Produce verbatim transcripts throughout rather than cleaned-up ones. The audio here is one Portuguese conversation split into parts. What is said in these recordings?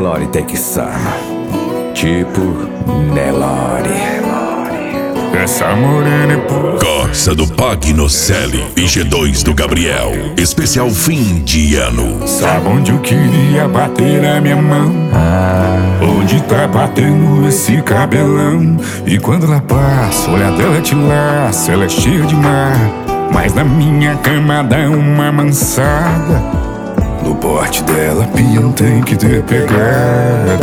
Nelore Texana, tipo Nelore. Essa morena é pura. Corsa do Pagnocelli e G dois do Gabriel. Especial fim de ano. Sabe onde eu queria bater a minha mão? Ah. Onde tá batendo esse cabelão? E quando ela passa, olha dela te laça. Ela é cheia de mar, mas na minha cama dá uma mansada. No porte dela, peão tem que ter pegada.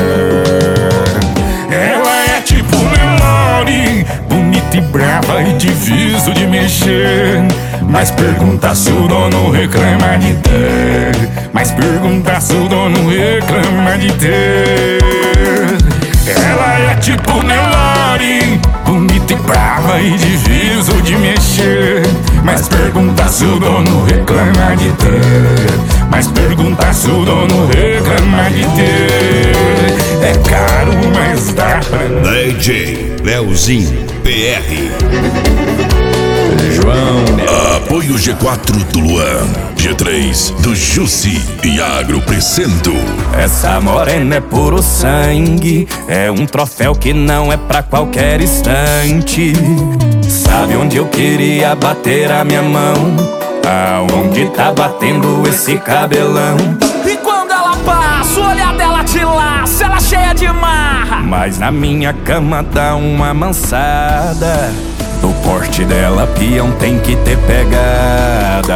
Ela é tipo Nelore, bonita e brava e difícil de mexer. Mas pergunta se o dono reclama de ter. Mas pergunta se o dono reclama de ter. Ela é tipo Nelore, bonita e brava e difícil de mexer. Mas pergunta se o dono reclama de ter. Mas pergunta se o dono reclama de ter. É caro, mas dá pra... D J Leozinho P R. João. Apoio G quatro do Luan, G três do Jussi e Agro Crescento. Essa morena é puro sangue, é um troféu que não é pra qualquer instante. Sabe onde eu queria bater a minha mão? Aonde tá batendo esse cabelão? E quando ela passa, o olhar dela te laça, ela cheia de marra. Mas na minha cama dá uma mansada. No porte dela, peão tem que ter pegada.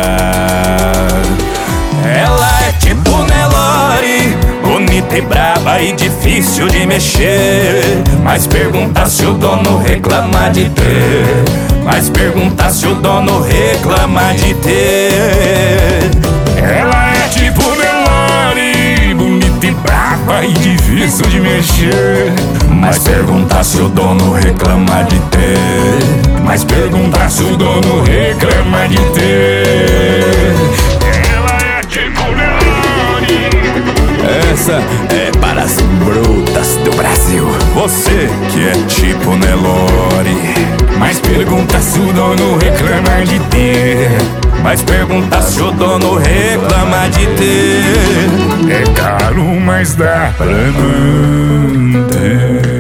Ela é tipo Nelore, bonita e braba e difícil de mexer. Mas pergunta se o dono reclama de ter. Mas pergunta se o dono reclama de ter. Ela é tipo Nelore, bonita e brava e difícil de mexer. Mas pergunta se o dono reclama de ter. Mas pergunta se o dono reclama de ter. Ela é tipo Nelore. Essa é para as brutas do Brasil. Você que é tipo Nelore. Mas pergunta se o dono reclama de ter. Mas pergunta se o dono reclama de ter. É caro, mas dá pra manter.